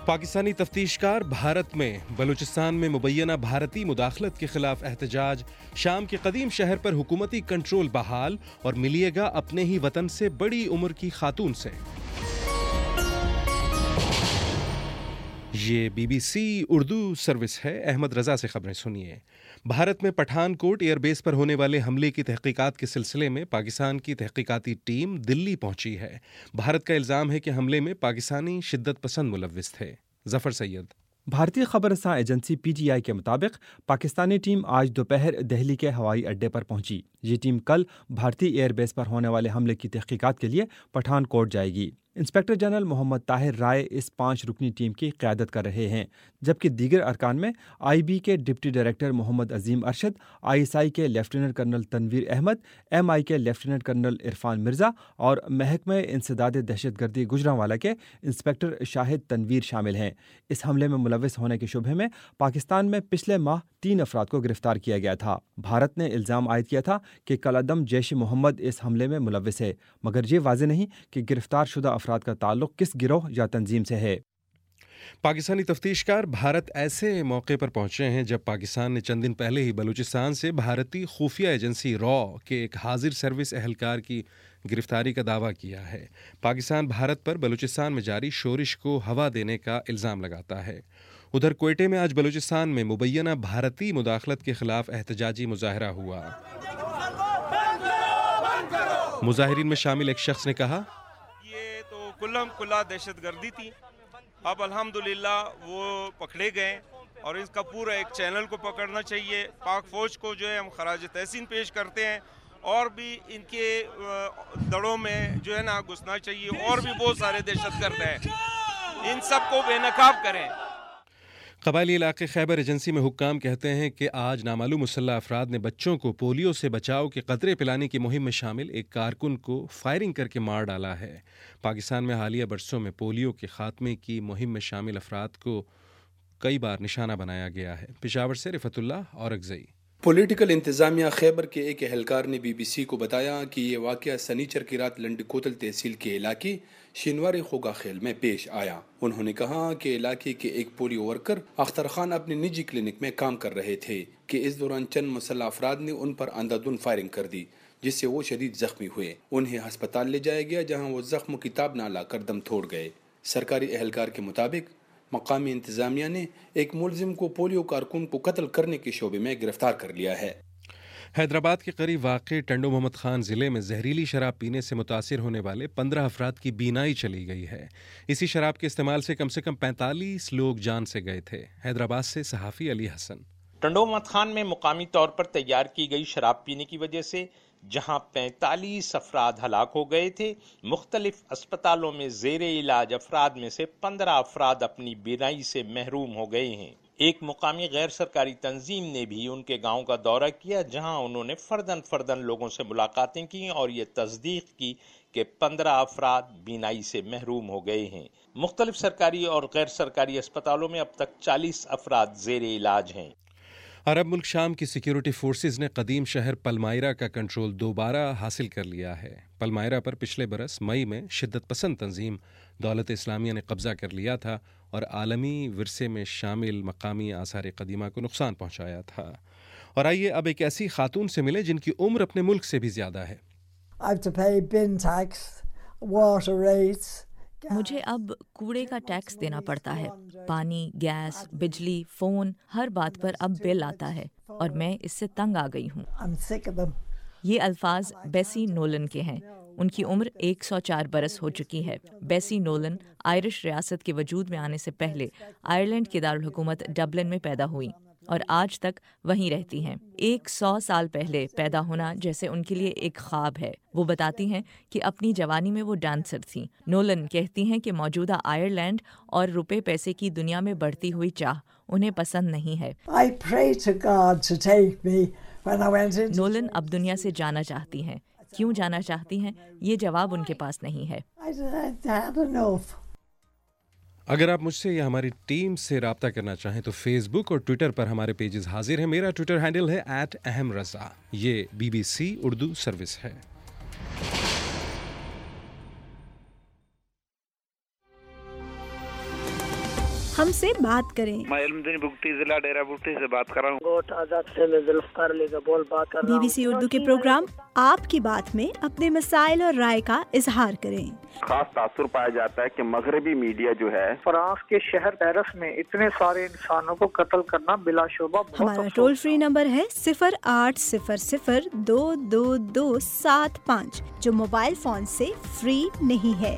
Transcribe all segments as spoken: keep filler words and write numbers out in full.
پاکستانی تفتیش کار بھارت میں بلوچستان میں مبینہ بھارتی مداخلت کے خلاف احتجاج، شام کے قدیم شہر پر حکومتی کنٹرول بحال اور ملیے گا اپنے ہی وطن سے بڑی عمر کی خاتون سے۔ یہ B B C Urdu service ہے۔ احمد رضا سے خبریں سنیے۔ بھارت میں پٹھان کوٹ ایئر بیس پر ہونے والے حملے کی تحقیقات کے سلسلے میں پاکستان کی تحقیقاتی ٹیم دلی پہنچی ہے۔ بھارت کا الزام ہے کہ حملے میں پاکستانی شدت پسند ملوث تھے۔ ظفر سید۔ بھارتی خبر رساں ایجنسی پی ٹی آئی کے مطابق پاکستانی ٹیم آج دوپہر دہلی کے ہوائی اڈے پر پہنچی۔ یہ ٹیم کل بھارتی ایئر بیس پر ہونے والے حملے کی تحقیقات کے لیے پٹھان کوٹ جائے گی۔ انسپکٹر جنرل محمد طاہر رائے اس پانچ رکنی ٹیم کی قیادت کر رہے ہیں، جبکہ دیگر ارکان میں آئی بی کے deputy director Muhammad Azeem Arshad, I S I کے lieutenant colonel Tanveer Ahmed, M I کے لیفٹیننٹ کرنل عرفان مرزا اور محکمہ انسداد دہشت گردی گجرانوالہ کے انسپکٹر شاہد تنویر شامل ہیں۔ اس حملے میں ملوث ہونے کے شبہ میں پاکستان میں پچھلے ماہ تین افراد کو گرفتار کیا گیا تھا۔ بھارت نے الزام عائد کیا تھا کہ کالعدم جیش محمد اس حملے میں ملوث ہے، مگر یہ واضح نہیں کہ گرفتار شدہ افراد کا تعلق کس گروہ یا تنظیم سے ہے۔ پاکستانی تفتیش کار بھارت ایسے موقع پر پہنچے ہیں جب پاکستان نے چند دن پہلے ہی بلوچستان سے بھارتی خفیہ ایجنسی را کے ایک حاضر سروس اہلکار کی گرفتاری کا دعویٰ کیا ہے۔ پاکستان بھارت پر بلوچستان میں جاری شورش کو ہوا دینے کا الزام لگاتا ہے۔ ادھر کوئٹے میں آج بلوچستان میں مبینہ بھارتی مداخلت کے خلاف احتجاجی مظاہرہ ہوا۔ مظاہرین میں شامل ایک شخص نے کہا، یہ تو کلم کلا دہشت گردی تھی، اب الحمدللہ وہ پکڑے گئے اور اس کا پورا ایک چینل کو پکڑنا چاہیے۔ پاک فوج کو جو ہے ہم خراج تحسین پیش کرتے ہیں، اور بھی ان کے دڑوں میں جو ہے نا گھسنا چاہیے، اور بھی بہت سارے دہشت گرد ہیں، ان سب کو بے نقاب کریں۔ قبائلی علاقے خیبر ایجنسی میں حکام کہتے ہیں کہ آج نامعلوم مسلح افراد نے بچوں کو پولیو سے بچاؤ کے قطرے پلانے کی مہم میں شامل ایک کارکن کو فائرنگ کر کے مار ڈالا ہے۔ پاکستان میں حالیہ برسوں میں پولیو کے خاتمے کی مہم میں شامل افراد کو کئی بار نشانہ بنایا گیا ہے۔ پشاور سے رفعت اللہ اورکزئی۔ پولیٹیکل انتظامیہ خیبر کے ایک اہلکار نے بی بی سی کو بتایا کہ یہ واقعہ سنیچر کی رات لنڈ کوتل تحصیل کے علاقے شینواری خوگا خیل میں پیش آیا۔ انہوں نے کہا کہ علاقے کے ایک پولیو ورکر اختر خان اپنے نجی کلینک میں کام کر رہے تھے کہ اس دوران چند مسلح افراد نے ان پر اندھادھند فائرنگ کر دی، جس سے وہ شدید زخمی ہوئے۔ انہیں ہسپتال لے جایا گیا، جہاں وہ زخم کی تاب نہ لا کر دم توڑ گئے۔ سرکاری اہلکار کے مطابق مقامی انتظامیہ نے ایک ملزم کو پولیو کارکن کو قتل کرنے کے شعبے میں گرفتار کر لیا ہے۔ حیدرآباد کے قریب واقع ٹنڈو محمد خان ضلع میں زہریلی شراب پینے سے متاثر ہونے والے پندرہ افراد کی بینائی چلی گئی ہے۔ اسی شراب کے استعمال سے کم سے کم پینتالیس لوگ جان سے گئے تھے۔ حیدرآباد سے صحافی علی حسن۔ ٹنڈو محمد خان میں مقامی طور پر تیار کی گئی شراب پینے کی وجہ سے جہاں پینتالیس افراد ہلاک ہو گئے تھے، مختلف اسپتالوں میں زیر علاج افراد میں سے پندرہ افراد اپنی بینائی سے محروم ہو گئے ہیں۔ ایک مقامی غیر سرکاری تنظیم نے بھی ان کے گاؤں کا دورہ کیا، جہاں انہوں نے فردن فردن لوگوں سے ملاقاتیں کی اور یہ تصدیق کی کہ پندرہ افراد بینائی سے محروم ہو گئے ہیں۔ مختلف سرکاری اور غیر سرکاری اسپتالوں میں اب تک چالیس افراد زیر علاج ہیں۔ عرب ملک شام کی سیکیورٹی فورسز نے قدیم شہر پلمائرہ کا کنٹرول دوبارہ حاصل کر لیا ہے۔ پلمائرہ پر پچھلے برس مئی میں شدت پسند تنظیم دولت اسلامیہ نے قبضہ کر لیا تھا اور عالمی ورثے میں شامل مقامی آثار قدیمہ کو نقصان پہنچایا تھا۔ اور آئیے اب ایک ایسی خاتون سے ملے جن کی عمر اپنے ملک سے بھی زیادہ ہے۔ مجھے اب کوڑے کا ٹیکس دینا پڑتا ہے۔ پانی، گیس، بجلی، فون، ہر بات پر اب بل آتا ہے اور میں اس سے تنگ آ گئی ہوں۔ یہ الفاظ بیسی نولن کے ہیں۔ ان کی عمر ایک سو چار برس ہو چکی ہے۔ بیسی نولن آئرش ریاست کے وجود میں آنے سے پہلے آئرلینڈ کے دارالحکومت ڈبلن میں پیدا ہوئی اور آج تک وہیں رہتی ہیں۔ ایک سو سال پہلے پیدا ہونا جیسے ان کے لیے ایک خواب ہے۔ وہ بتاتی ہیں کہ اپنی جوانی میں وہ ڈانسر تھیں۔ نولن کہتی ہیں کہ موجودہ آئرلینڈ اور روپے پیسے کی دنیا میں بڑھتی ہوئی چاہ انہیں پسند نہیں ہے۔ نولن اب دنیا سے جانا چاہتی ہیں۔ کیوں جانا چاہتی ہیں یہ جواب ان کے پاس نہیں ہے۔ اگر آپ مجھ سے یا ہماری ٹیم سے رابطہ کرنا چاہیں تو فیس بک اور ٹویٹر پر ہمارے پیجز حاضر ہیں۔ میرا ٹویٹر ہینڈل ہے ایٹ اہم رضا۔ یہ B B C Urdu service ہے۔ ہم سے بات کریں۔ میں علمدین بگٹی ضلع ڈیرہ بگٹی سے بات کر رہا ہوں۔ گوٹ آزاد سے میں ذوالفقار علی کا بول بات کر رہا ہوں۔ بی بی سی اردو کے پروگرام آپ کی بات میں اپنے مسائل اور رائے کا اظہار کریں۔ خاص تاثر پایا جاتا ہے کہ مغربی میڈیا جو ہے فرانس کے شہر پیرس میں اتنے سارے انسانوں کو قتل کرنا بلا شبہ ہمارا ٹول فری نمبر ہے صفر آٹھ صفر صفر دو دو دو سات پانچ جو موبائل فون سے فری نہیں ہے۔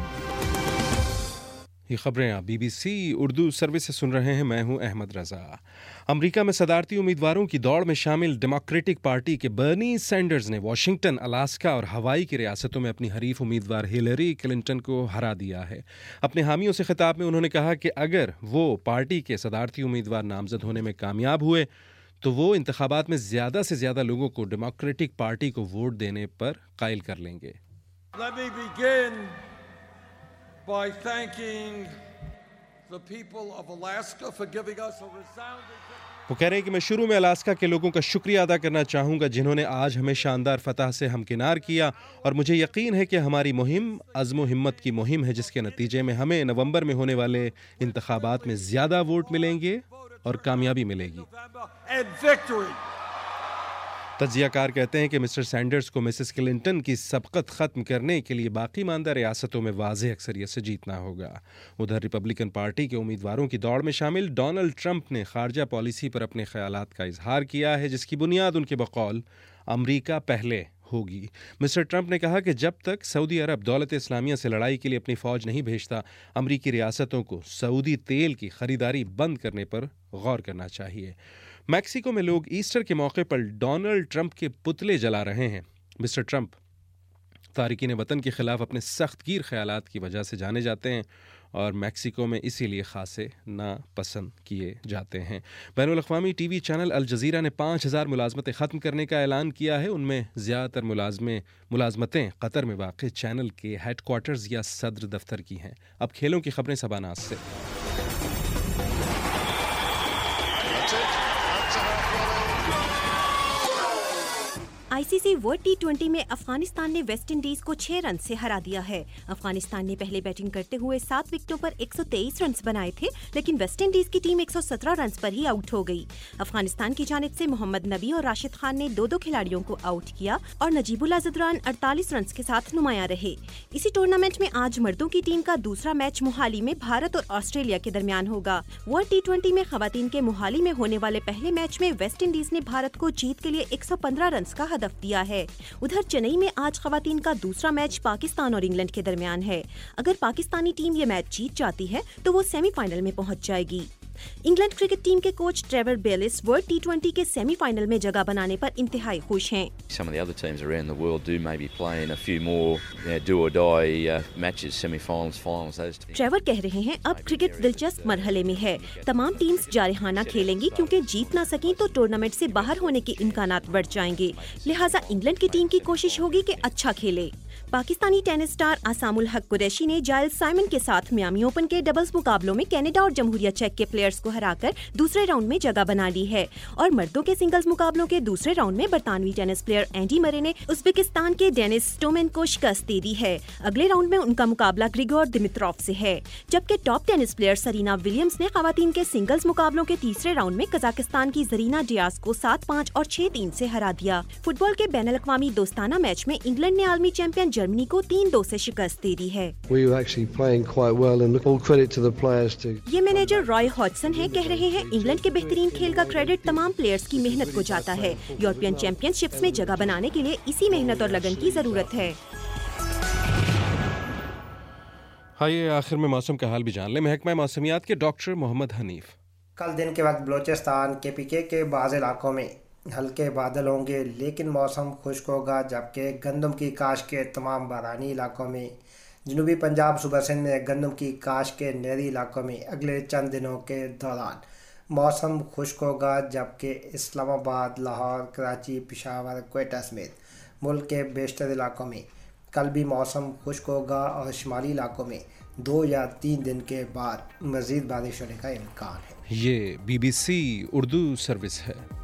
یہ خبریں آپ B B C Urdu service سے سن رہے ہیں، میں ہوں احمد رضا۔ امریکہ میں صدارتی امیدواروں کی دوڑ میں شامل ڈیموکریٹک پارٹی کے برنی سینڈرز نے واشنگٹن، الاسکا اور ہوائی کی ریاستوں میں اپنی حریف امیدوار ہیلری کلنٹن کو ہرا دیا ہے۔ اپنے حامیوں سے خطاب میں انہوں نے کہا کہ اگر وہ پارٹی کے صدارتی امیدوار نامزد ہونے میں کامیاب ہوئے تو وہ انتخابات میں زیادہ سے زیادہ لوگوں کو ڈیموکریٹک پارٹی کو ووٹ دینے پر قائل کر لیں گے۔ Let me begin by thanking the people of Alaska for giving us a resounding... وہ کہہ رہے ہیں کہ میں شروع میں الاسکا کے لوگوں کا شکریہ ادا کرنا چاہوں گا جنہوں نے آج ہمیں شاندار فتح سے ہمکنار کیا، اور مجھے یقین ہے کہ ہماری مہم عزم و ہمت کی مہم ہے جس کے نتیجے میں ہمیں نومبر میں ہونے والے انتخابات میں زیادہ ووٹ ملیں گے اور کامیابی ملے گی۔ تجزیہ کار کہتے ہیں کہ مسٹر سینڈرز کو مسز کلنٹن کی سبقت ختم کرنے کے لیے باقی ماندہ ریاستوں میں واضح اکثریت سے جیتنا ہوگا۔ ادھر ریپبلکن پارٹی کے امیدواروں کی دوڑ میں شامل ڈونلڈ ٹرمپ نے خارجہ پالیسی پر اپنے خیالات کا اظہار کیا ہے جس کی بنیاد ان کے بقول امریکہ پہلے ہوگی۔ مسٹر ٹرمپ نے کہا کہ جب تک سعودی عرب دولت اسلامیہ سے لڑائی کے لیے اپنی فوج نہیں بھیجتا، امریکی ریاستوں کو سعودی تیل کی خریداری بند کرنے پر غور کرنا چاہیے۔ میکسیکو میں لوگ ایسٹر کے موقع پر ڈونلڈ ٹرمپ کے پتلے جلا رہے ہیں۔ مسٹر ٹرمپ تارکین وطن کے خلاف اپنے سخت گیر خیالات کی وجہ سے جانے جاتے ہیں اور میکسیکو میں اسی لیے خاصے ناپسند کیے جاتے ہیں۔ بین الاقوامی ٹی وی چینل الجزیرہ نے پانچ ہزار ملازمتیں ختم کرنے کا اعلان کیا ہے۔ ان میں زیادہ تر ملازمیں ملازمتیں قطر میں واقع چینل کے ہیڈ کوارٹرز یا صدر دفتر کی ہیں۔ اب کھیلوں کی خبریں سباناز سے۔ I C C World T twenty میں افغانستان نے ویسٹ انڈیز کو چھ رن سے ہرا دیا ہے۔ افغانستان نے پہلے بیٹنگ کرتے ہوئے سات وکٹوں پر ایک سو تیئیس رنز بنائے تھے، لیکن ویسٹ انڈیز کی ٹیم ایک سو سترہ رنز پر ہی آؤٹ ہو گئی۔ افغانستان کی جانب سے محمد نبی اور راشد خان نے دو دو کھلاڑیوں کو آؤٹ کیا اور نجیب اللہ زدران اڑتالیس رنز کے ساتھ نمایاں رہے۔ اسی ٹورنامنٹ میں آج مردوں کی ٹیم کا دوسرا میچ موہالی میں بھارت اور آسٹریلیا کے درمیان ہوگا۔ ورلڈ ٹی ٹوئنٹی میں خواتین کے موہالی میں ہونے والے پہلے میچ میں ویسٹ انڈیز نے بھارت کو جیت کے لیے ایک سو پندرہ رنز کا ہدف دیا ہے۔ ادھر چنئی میں آج خواتین کا دوسرا میچ پاکستان اور انگلینڈ کے درمیان ہے۔ اگر پاکستانی ٹیم یہ میچ جیت جاتی ہے تو وہ سیمی فائنل میں پہنچ جائے گی۔ انگلینڈ کرکٹ ٹیم کے coach Trevor Bayliss World T twenty کے سیمی فائنل میں جگہ بنانے پر انتہائی خوش ہیں۔ Some of the other teams around the world do maybe play in a few more you know, do or die uh, matches, semi-finals, finals. Those teams. Trevor کہہ رہے ہیں اب کرکٹ دلچسپ مرحلے میں ہے۔ تمام ٹیمز جارحانہ کھیلیں گی کیونکہ جیت نہ سکیں تو ٹورنامنٹ سے باہر ہونے کے امکانات بڑھ جائیں گے، لہٰذا انگلینڈ کی ٹیم کی کوشش ہوگی کہ اچھا کھیلے۔ پاکستانی ٹینس اسٹار اسام الحق قریشی نے جائل سائمن کے ساتھ میامی اوپن کے ڈبلز مقابلوں میں کینیڈا اور جمہوریہ چیک کے پلیئرز کو ہرا کر دوسرے راؤنڈ میں جگہ بنا لی ہے، اور مردوں کے سنگلز مقابلوں کے دوسرے راؤنڈ میں برطانوی ٹینس پلیئر اینڈی مرے نے ازبکستان کے ڈینس سٹومن کو شکست دے دی ہے۔ اگلے راؤنڈ میں ان کا مقابلہ گریگور دمتروف سے ہے، جبکہ top tennis player Serena Williams نے خواتین کے سنگلز مقابلوں کے تیسرے راؤنڈ میں قزاقستان کی زرینا ڈیاز کو سات پانچ اور چھ تین سے ہرا دیا۔ فٹ بال کے بین الاقوامی دوستانہ میچ میں انگلینڈ نے عالمی چیمپئن جرمنی کو تین دو سے شکست دے دی ہے۔ یہ مینیجر رائے ہاڈسن ہے، کہہ رہے ہیں انگلینڈ کے بہترین کھیل کا کریڈٹ تمام پلیئرز کی محنت کو جاتا ہے۔ یورپین چیمپئن شپس میں جگہ بنانے کے لیے اسی محنت اور لگن کی ضرورت ہے۔ آئیے آخر میں موسم کا حال بھی جان لیں۔ محکمہ موسمیات کے ڈاکٹر محمد حنیف۔ کل دن کے وقت بلوچستان کے پی کے کے بعض علاقوں میں ہلکے بادل ہوں گے، لیکن موسم خشک ہوگا، جبکہ گندم کی کاشت کے تمام بارانی علاقوں میں، جنوبی پنجاب صوبہ سندھ میں گندم کی کاشت کے نہری علاقوں میں اگلے چند دنوں کے دوران موسم خشک ہوگا، جبکہ اسلام آباد، لاہور، کراچی، پشاور، کوئٹہ سمیت ملک کے بیشتر علاقوں میں کل بھی موسم خشک ہوگا، اور شمالی علاقوں میں دو یا تین دن کے بعد مزید بارش ہونے کا امکان ہے۔ یہ B B C Urdu service ہے۔